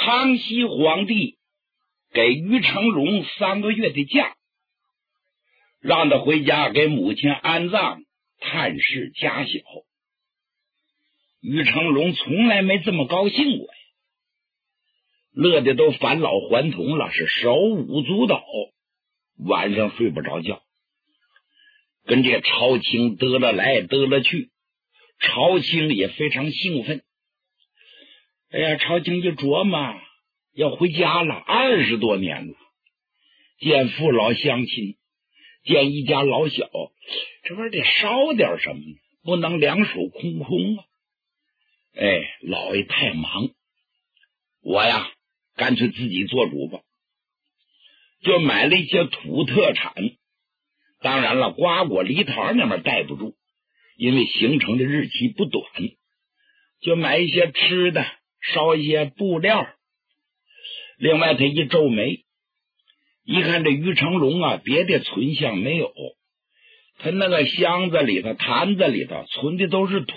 康熙皇帝给于成龙3个月的假，让他回家给母亲安葬，探视家小。于成龙从来没这么高兴过呀，乐得都返老还童了，是手舞足蹈，晚上睡不着觉，跟这朝廷得了来得了去，朝廷也非常兴奋。哎呀，朝廷一琢磨要回家了，20多年了，见父老乡亲，见一家老小，这玩意儿得烧点什么呢？不能两手空空啊！哎，老爷太忙，我呀干脆自己做主吧，就买了一些土特产。当然了，瓜果梨桃那边带不住，因为形成的日期不短，就买一些吃的，烧一些布料。另外他一皱眉，一看这于成龙啊，别的存项没有，他那个箱子里头坛子里头存的都是土。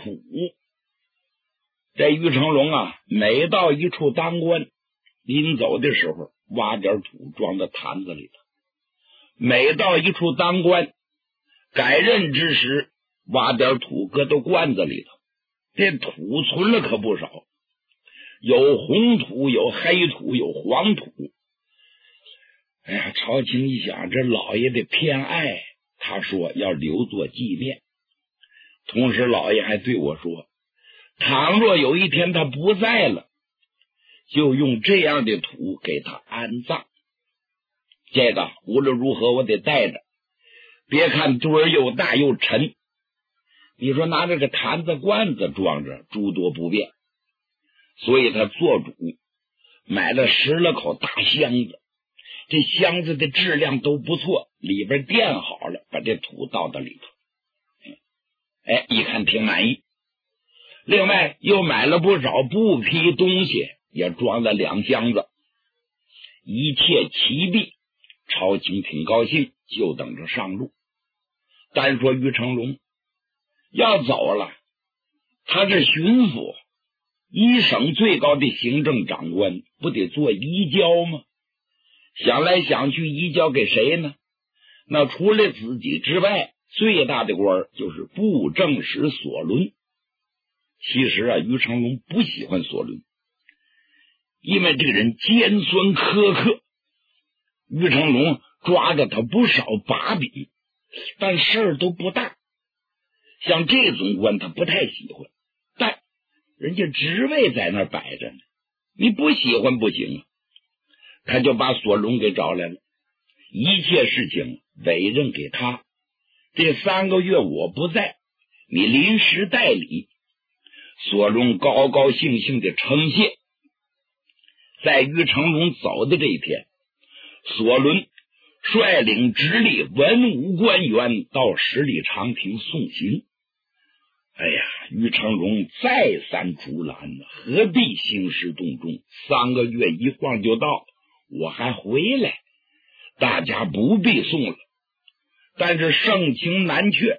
这于成龙啊，每到一处当官，临走的时候挖点土装到坛子里头，每到一处当官改任之时，挖点土搁到罐子里头。这土存了可不少，有红土，有黑土，有黄土。哎呀，朝廷一想这老爷的偏爱，他说要留作纪念。同时老爷还对我说，倘若有一天他不在了，就用这样的土给他安葬。这个无论如何我得带着，别看堆儿又大又沉，你说拿这个坛子罐子装着诸多不便，所以他做主买了10来口大箱子，这箱子的质量都不错，里边垫好了，把这土倒到里头。哎，一看挺满意。另外又买了不少布匹东西，也装了2箱子，一切齐备。朝廷挺高兴，就等着上路。单说于成龙要走了，他是巡抚，一省最高的行政长官，不得做移交吗？想来想去，移交给谁呢？那除了自己之外，最大的官就是布政使索伦。其实啊，于成龙不喜欢索伦，因为这个人尖酸苛刻。于成龙抓着他不少把柄，但事儿都不大。像这种官他不太喜欢，但人家职位在那儿摆着呢，你不喜欢不行啊。他就把索伦给找来了，一切事情委任给他。这3个月我不在，你临时代理。索伦高高兴兴的称谢。在于成龙走的这一天，索伦率领直隶文武官员到十里长亭送行。哎呀，于成龙再三阻拦，何必兴师动众？3个月一晃就到，我还回来，大家不必送了。但是盛情难却，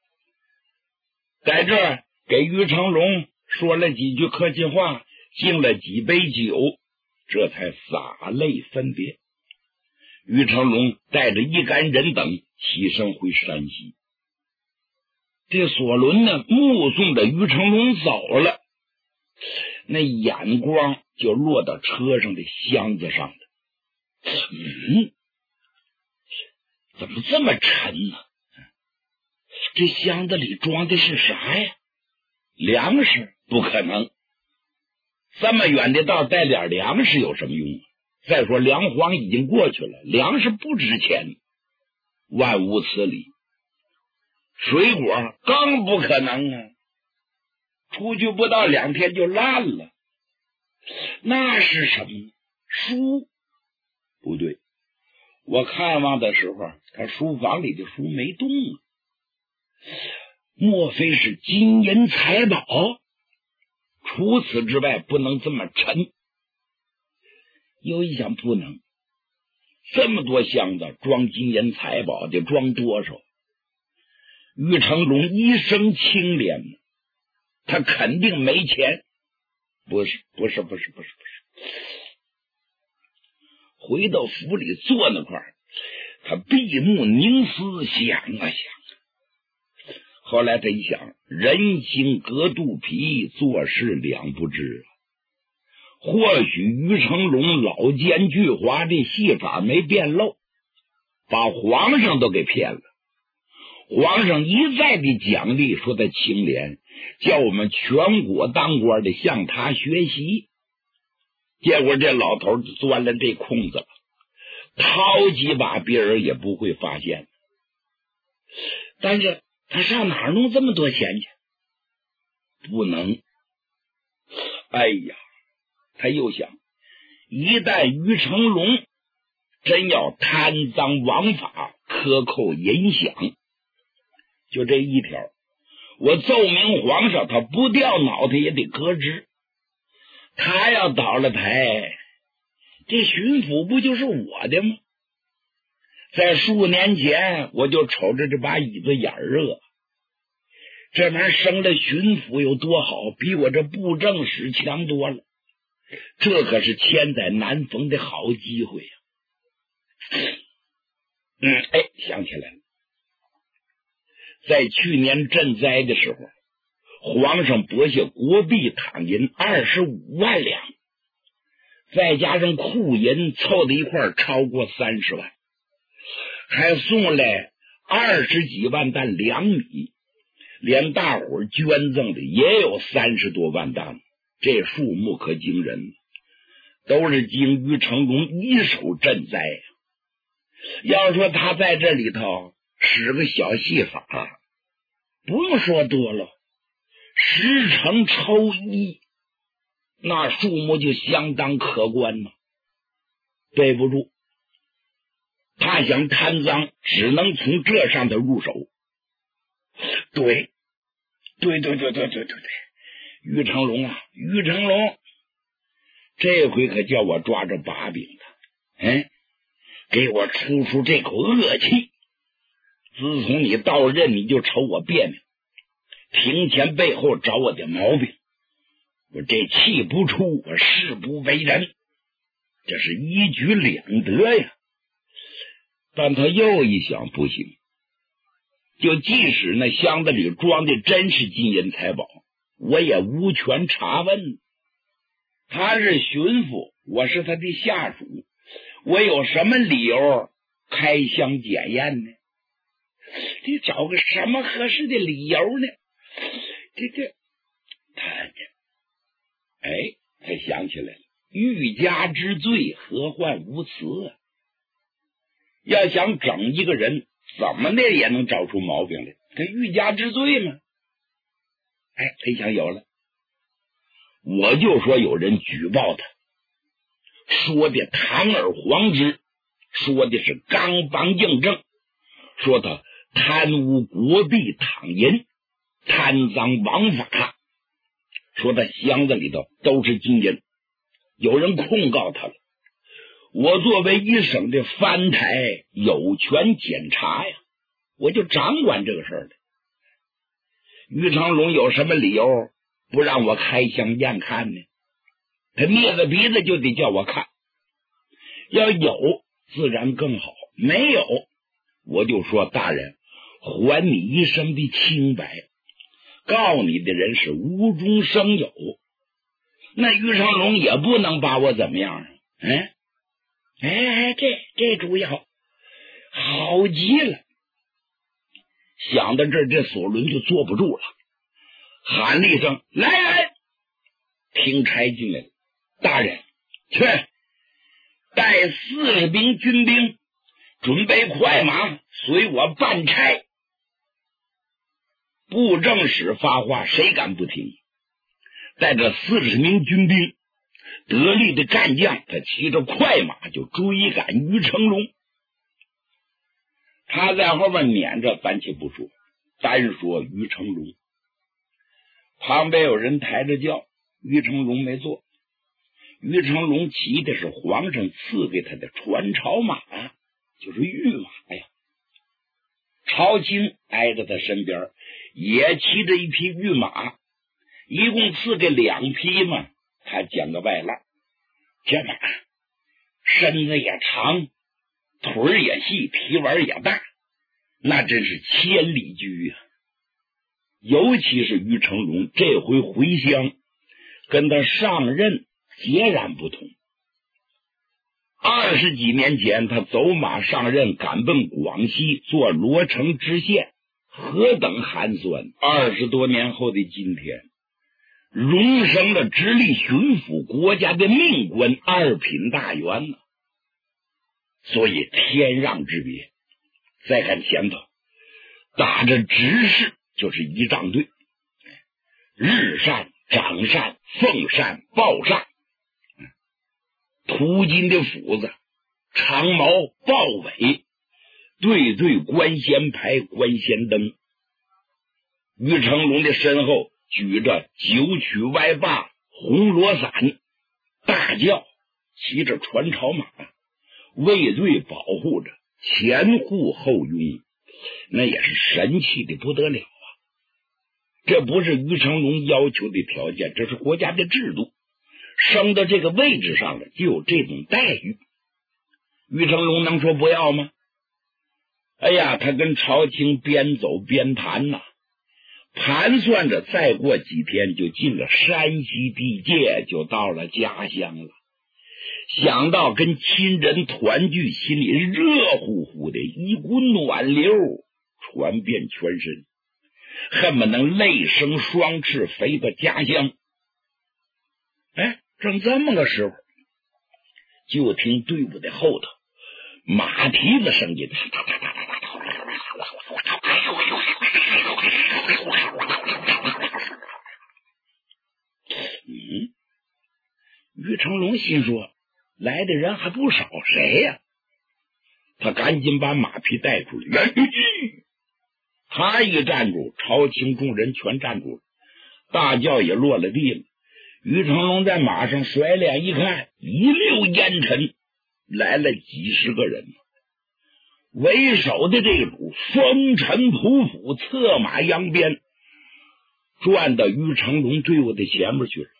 在这儿给于成龙说了几句客气话，敬了几杯酒，这才洒泪分别。于成龙带着一干人等起身回山西。这索伦呢，目送着于成龙走了，那眼光就落到车上的箱子上了。怎么这么沉呢？这箱子里装的是啥呀？粮食？不可能，这么远的道带点粮食有什么用啊？再说粮荒已经过去了，粮食不值钱，万无此理。水果更不可能啊，出去不到2天就烂了。那是什么？书？不对，我看望的时候，他书房里的书没动啊。莫非是金银财宝？除此之外不能这么沉。又一想，不能，这么多箱子装金银财宝得装多少？于成龙一生清廉，他肯定没钱。不是， 回到府里坐那块儿，他闭目凝思，想啊想。后来他一想，人心隔肚皮，做事两不知。或许于成龙老奸巨猾的戏法没变漏，把皇上都给骗了。皇上一再的奖励，说他清廉，叫我们全国当官的向他学习。结果这老头钻了这空子了，掏几把别人也不会发现。但是他上哪儿弄这么多钱去？不能。哎呀，他又想，一旦于成龙真要贪赃枉法，克扣银饷，就这一条，我奏明皇上，他不掉脑袋也得革职。他要倒了台，这巡抚不就是我的吗？在数年前我就瞅着这把椅子眼热，这玩意儿升了巡抚有多好，比我这布政使强多了。这可是千载难逢的好机会呀！想起来了，在去年赈灾的时候，皇上拨下国币躺银25万两，再加上库银凑在一块儿超过30万，还送来20几万担粮米，连大伙儿捐赠的也有30多万担，这数目可惊人，都是经于成龙一手赈灾。要说他在这里头使个小戏法，不用说多了，10成抽1，那数目就相当可观了。对不住，他想贪赃，只能从这上头入手。对，于成龙啊，于成龙，这回可叫我抓着把柄了，给我出这口恶气。自从你到任，你就瞅我别扭，庭前背后找我的毛病，我这气不出，我誓不为人，这是一举两得呀。但他又一想，不行，就即使那箱子里装的真是金银财宝，我也无权查问。他是巡抚，我是他的下属，我有什么理由开箱检验呢？得找个什么合适的理由呢？他想起来了，欲加之罪，何患无辞啊！要想整一个人，怎么的也能找出毛病来，他欲加之罪嘛。他想有了，我就说有人举报他，说的堂而皇之，说的是刚邦硬正，说他贪污国币躺银，贪赃枉法，说他箱子里头都是金银，有人控告他了。我作为一省的藩台，有权检查呀，我就掌管这个事儿的。于成龙有什么理由不让我开箱验看呢？他捏着鼻子就得叫我看，要有自然更好，没有我就说大人，还你一生的清白，告你的人是无中生有，那于成龙也不能把我怎么样啊。这主意好，好极了。想到这儿，这索伦就坐不住了，喊了一声：“来！”听差进来了，大人，去带40名军兵，准备快马，随我办差。布政使发话，谁敢不听？带着40名军兵，得力的干将，他骑着快马就追赶于成龙。他在后面撵着，咱且不说，单说于成龙。旁边有人抬着轿，于成龙没坐。于成龙骑的是皇上赐给他的传朝马，就是御马呀。朝卿挨着他身边，也骑着一匹御马，一共赐给2匹嘛，他讲个外赖。这马身子也长，腿也细，皮纹也大，那真是千里驹啊。尤其是于成龙这回回乡，跟他上任截然不同。20几年前他走马上任，赶奔广西做罗城知县，何等寒酸。20多年后的今天，荣升了直隶巡抚，国家的命官，2品大员呢。所以天壤之别。再看前头打着直事，就是仪仗队，日扇、掌扇、奉扇、抱扇，途经的斧子、长矛、豹尾，对对官衔牌、官衔灯。于成龙的身后举着九曲歪把、红罗伞，大轿骑着传朝马，卫队保护着，前护后拥，那也是神气的不得了啊！这不是于成龙要求的条件，这是国家的制度，升到这个位置上了就有这种待遇。于成龙能说不要吗？哎呀，他跟朝廷边走边谈呐，盘算着再过几天就进了山西地界，就到了家乡了。想到跟亲人团聚，心里热乎乎的，一股暖流传遍全身，恨不能泪生双翅飞到家乡。哎，正这么个时候，就听队伍的后头马蹄子声音，于成龙心说，来的人还不少，谁呀？他赶紧把马匹带出来，他一站住，朝廷众人全站住了，大轿也落了地了。于成龙在马上甩脸一看，一溜烟尘，来了几十个人。为首的这组风尘仆仆，策马扬鞭，转到于成龙队伍的前面去了。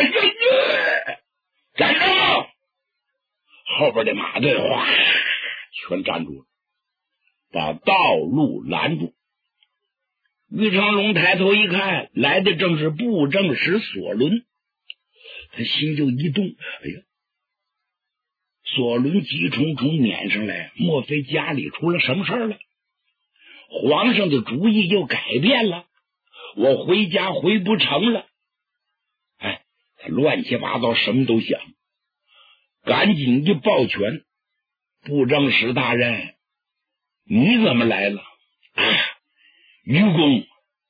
站住！后边的马队哗全站住了，把道路拦住。于成龙抬头一看，来的正是布政使索伦，他心就一动，哎呀，索伦急冲冲撵上来，莫非家里出了什么事了？皇上的主意又改变了，我回家回不成了。哎，他乱七八糟什么都想，赶紧一抱拳，布政使大人，你怎么来了？啊，愚公，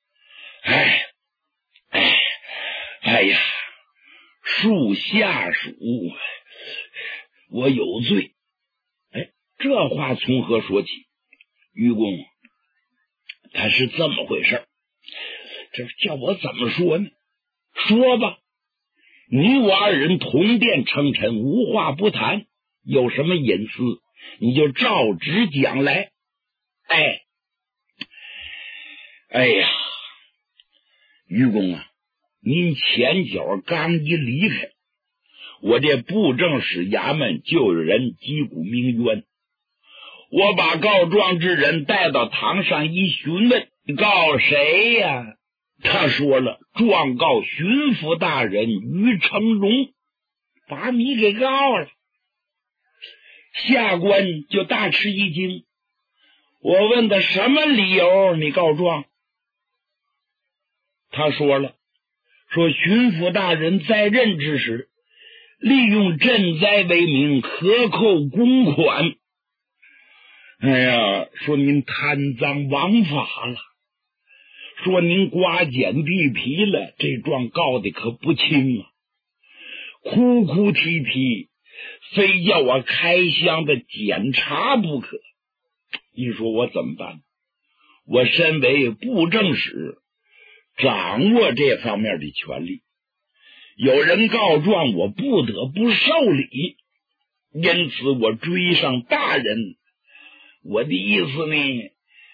哎呀，属下属，我有罪。哎，这话从何说起？愚公，他是这么回事，这叫我怎么说呢？说吧，你我二人同殿称臣，无话不谈，有什么隐私你就照直讲来。哎呀，愚公啊，您前脚刚一离开，我这布政使衙门就有人击鼓鸣冤，我把告状之人带到堂上一询问，你告谁呀？他说了，状告巡抚大人于成龙，把你给告了。下官就大吃一惊，我问他什么理由你告状？他说了，说巡抚大人在任之时，利用赈灾为名克扣公款。哎呀，说您贪赃枉法了，说您刮减地皮了，这状告的可不轻啊！哭哭啼啼，非要我开箱的检查不可。你说我怎么办？我身为布政使，掌握这方面的权利，有人告状，我不得不受理，因此我追上大人。我的意思呢，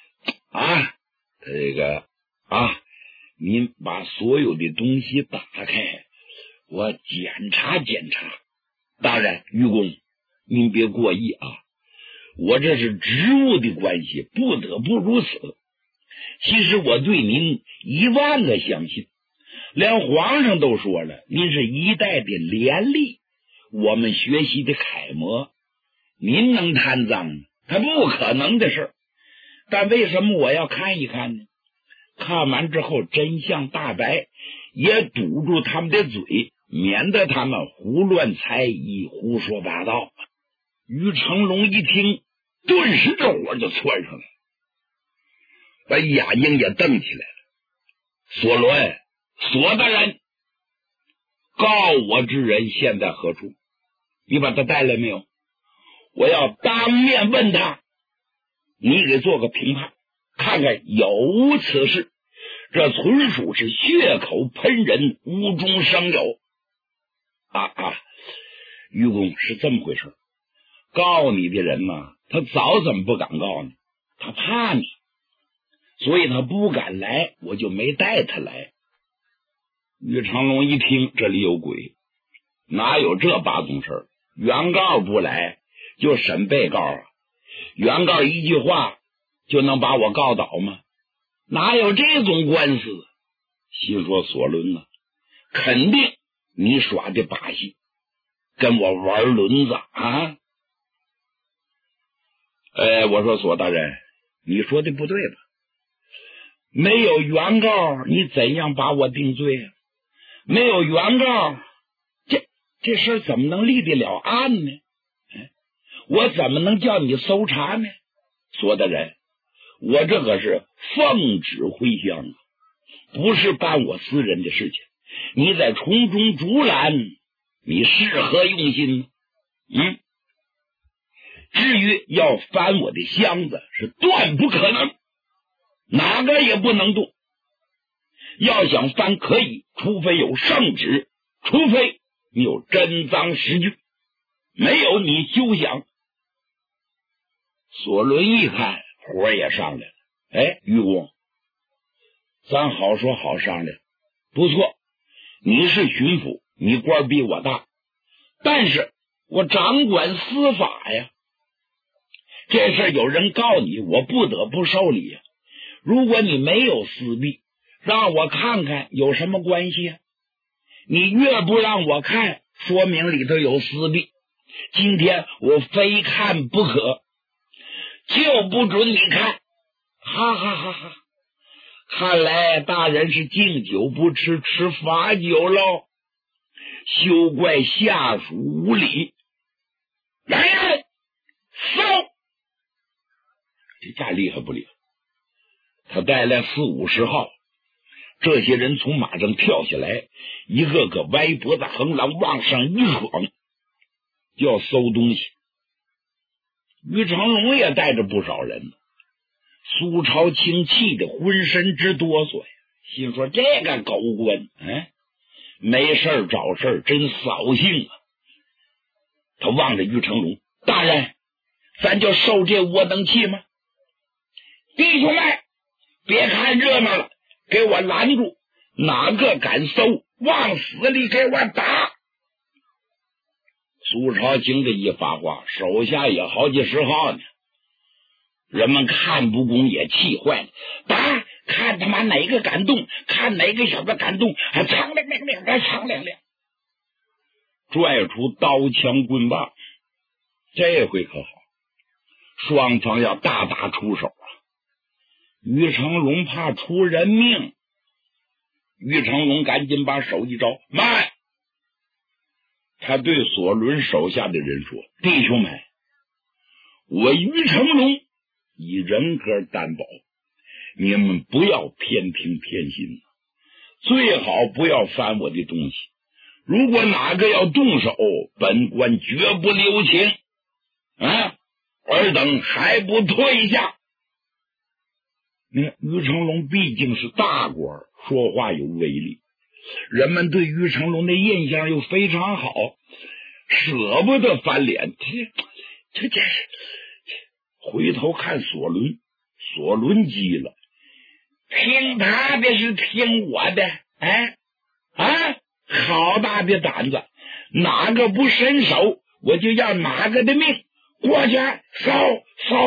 您把所有的东西打开，我检查检查。大人，愚公， 您别过意啊，我这是职务的关系，不得不如此。其实我对您10000个相信，连皇上都说了，您是一代的廉吏，我们学习的楷模。您能贪赃吗？他不可能的事。但为什么我要看一看呢？看完之后真相大白，也堵住他们的嘴，免得他们胡乱猜疑、胡说八道。于成龙一听，顿时这火就窜上来，把眼睛也瞪起来了。索伦，索大人，告我之人现在何处？你把他带来没有？我要当面问他，你给做个评判，看看有无此事。这纯属是血口喷人，无中生有。愚公是这么回事。告你的人嘛，他早怎么不敢告呢？他怕你，所以他不敢来，我就没带他来。于长龙一听，这里有鬼，哪有这八宗事？原告不来就审被告啊？原告一句话就能把我告倒吗？哪有这种官司？心说索伦啊，肯定你耍的把戏，跟我玩轮子啊！我说索大人，你说的不对吧？没有原告，你怎样把我定罪啊？没有原告，这事怎么能立得了案呢？我怎么能叫你搜查呢？索大人，我这可是奉旨回乡啊，不是办我私人的事情，你在从中阻拦，你是何用心呢？至于要翻我的箱子，是断不可能，哪个也不能动。要想翻可以，除非有圣旨，除非你有真赃实据，没有你休想。索伦一看，火也上来了。愚公，咱好说好商量。不错，你是巡抚，你官比我大，但是我掌管司法呀。这事有人告你，我不得不受理呀。如果你没有私弊，让我看看有什么关系啊？你越不让我看，说明里头有私弊。今天我非看不可，就不准你看。哈哈哈哈！看来大人是敬酒不吃吃罚酒喽，休怪下属无礼。来人，搜！这架厉害不厉害？他带来40-50号，这些人从马上跳下来，一个个歪脖子横狼往上一闯，就要搜东西。于成龙也带着不少人，苏朝清气的浑身直哆嗦呀，心说这个狗官没事找事真扫兴啊。他望着于成龙，大人，咱就受这窝囊气吗？弟兄们，别看热闹了，给我拦住，哪个敢搜，往死里给我打！苏朝清这一发话，手下也好几10号呢。人们看不公也气坏了，打！看他妈哪个敢动，看哪个小子敢动，还苍亮亮亮的，苍亮亮，拽出刀枪棍棒。这回可好，双方要大打出手啊！于成龙怕出人命，于成龙赶紧把手一招，慢！他对索伦手下的人说：弟兄们，我于成龙以人格担保，你们不要偏听偏信，最好不要翻我的东西。如果哪个要动手，本官绝不留情。尔等还不退下？你看于成龙毕竟是大官，说话有威力，人们对于成龙的印象又非常好，舍不得翻脸。这回头看索伦，索伦急了，听他的是听我的？好大的胆子，哪个不伸手我就要哪个的命，过去烧。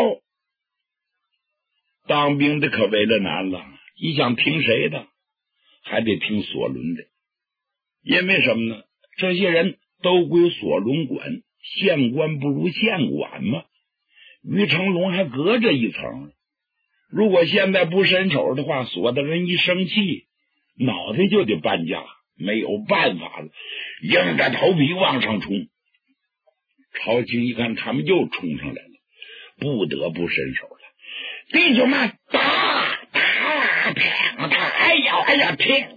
当兵的可为了难了，你想听谁的？还得听索伦的。因为什么呢？这些人都归索伦管，县官不如县管嘛。于成龙还隔着一层，如果现在不伸手的话，索大人一生气，脑袋就得搬家，没有办法了，硬着头皮往上冲。朝廷一看他们又冲上来了，不得不伸手了。弟兄们，打，哎呀，停，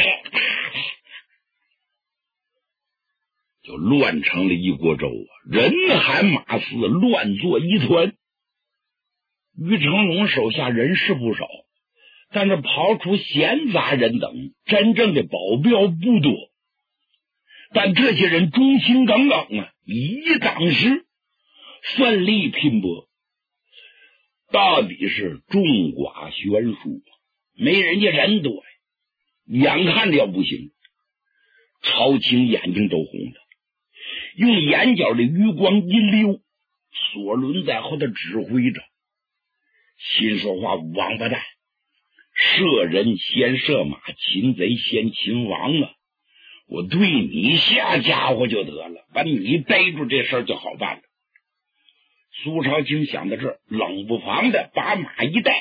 就乱成了一锅粥啊！人喊马嘶，乱作一团。于成龙手下人是不少，但是刨除闲杂人等，真正的保镖不多。但这些人忠心耿耿啊，以一当十，奋力拼搏，到底是众寡悬殊，没人家人多呀，眼看着要不行。朝廷眼睛都红了，用眼角的余光一溜，索伦在后头指挥着，心说话王八蛋，射人先射马，擒贼先擒王啊！我对你下家伙就得了，把你逮住这事儿就好办了。苏朝清想到这儿，冷不防的把马一带，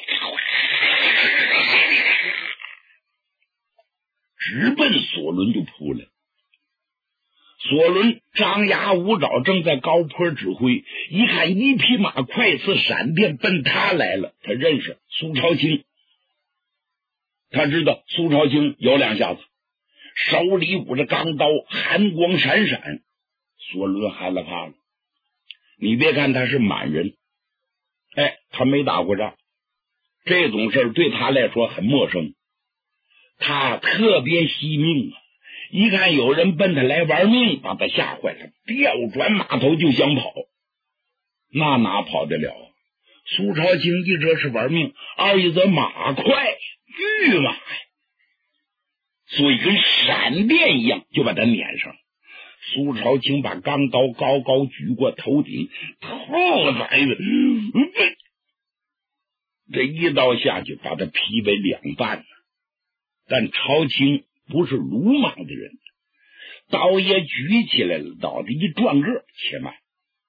直奔索伦就扑了。索伦张牙舞爪，正在高坡指挥，一看一匹马快似闪电奔他来了，他认识苏朝清，他知道苏朝清有两下子，手里舞着钢刀，寒光闪闪。索伦害了怕了，你别看他是满人，他没打过仗，这种事对他来说很陌生，他特别惜命啊！一看有人奔他来玩命，把他吓坏了，调转马头就想跑，那哪跑得了？苏朝清一则是玩命，二一则马快，巨马呀，所以跟闪电一样就把他撵上。苏朝清把钢刀高高举过头顶，透宰了，这一刀下去把他劈为两半。但朝清不是鲁莽的人，刀也举起来了，脑袋一转个，且慢，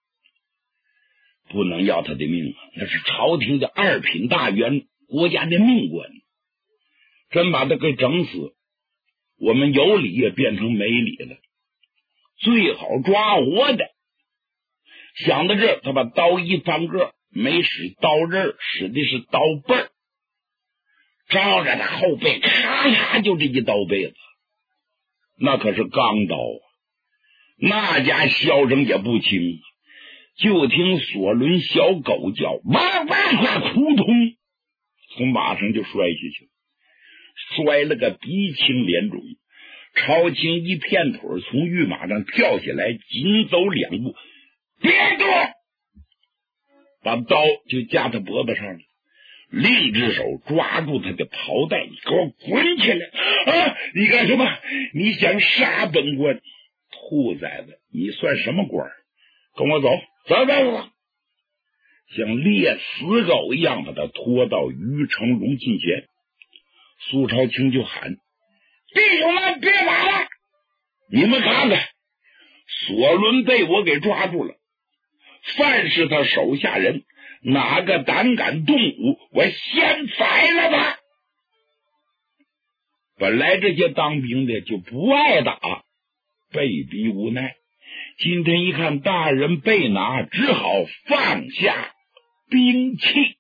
不能要他的命啊！那是朝廷的二品大员，国家的命官，真把他给整死，我们有理也变成没理了，最好抓活的。想到这，他把刀一翻个，没使刀刃，使的是刀背儿，照着他后背咔嚓就这一刀背子，那可是钢刀啊，那家箫声也不轻。就听索伦小狗叫，哇哇哇，扑通，从马上就摔下去，摔了个鼻青脸肿。朝清一片腿从御马上跳下来，紧走两步，别动，把刀就架他脖子上了，另一只手抓住他的袍带，你给我滚起来啊！你干什么？你想杀本官？兔崽子，你算什么官？跟我走，走，像猎死狗一样把他拖到于成龙近前。苏朝清就喊：弟兄们，别打了！你们看看，索伦被我给抓住了，凡是他手下人哪个胆敢动武，我先宰了他。本来这些当兵的就不爱打，被逼无奈，今天一看大人被拿，只好放下兵器。